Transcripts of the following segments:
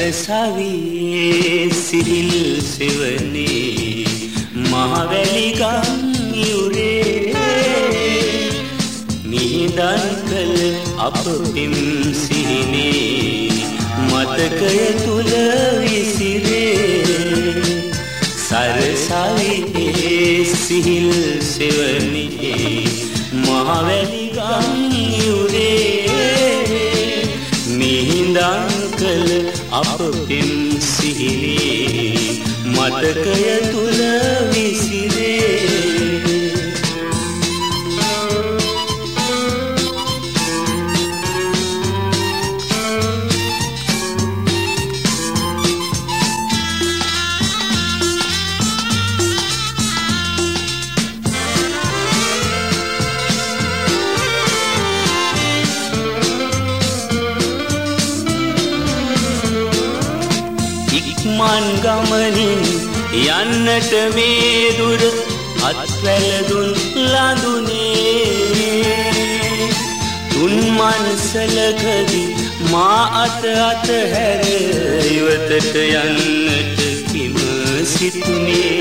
සරසවියේ සිහිල් සෙවනේ මහවැලි ගම් යුරේ මිහිදන් කළ අප පිම් සිහිනේ මතකය තුල විසිරේ සරසවියේ සිහිල් සෙවනේ මහවැලි ගම් යුරේ මිහිදන් කළ අප පිම් සිහිනේ මතකය තුල විසිරේ මන් ගමනින් යන්නට මේ දුර අත්වැළඳුන් ලඳුනේ තුන් මන්සලකදී මා අතහැර ඉවතට යන්නට කිම සිතුනේ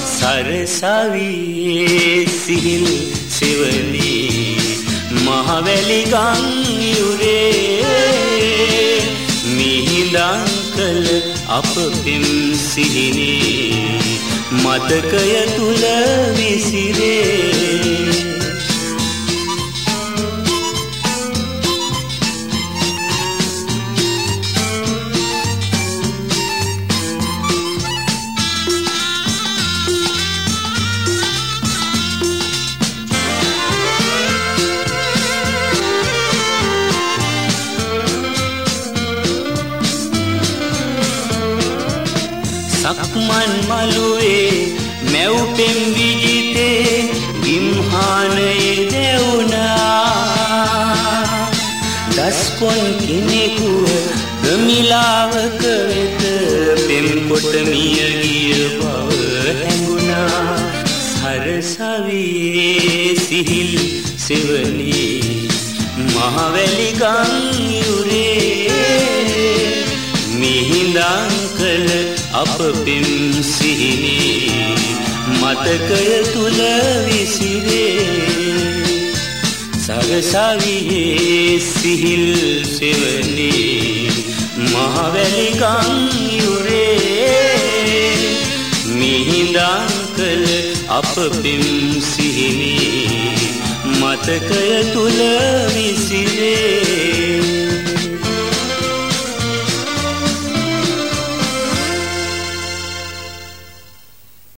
සරසවියේ සිහිල් සෙවනේ මහවැලි ගම් යුරේ මිහිදන් කළ අප පිම් සිහිනේ මතකය තුල විසිරේ සක්මන් මළුවේ මැව් පෙම් විජිතේ විම්හානයේ දෙවුනා දස්කොන් කෙනෙකුව ගමිලාවක වෙත පෙම් කොට මිය ගිය බව හැඟුණා සරසවියේ සිහිල් සෙවනේ මහවැලි ගම් යුරේ මිහිදන් කළ අප පිම් සිහිනේ මතකය තුල විසිරේ සරසවියේ සිහිල් සෙවනේ මහවැලි ගම් යුරේ මිහිදන් කළ අප පිම් සිහිනේ මතකය තුල විසිරේ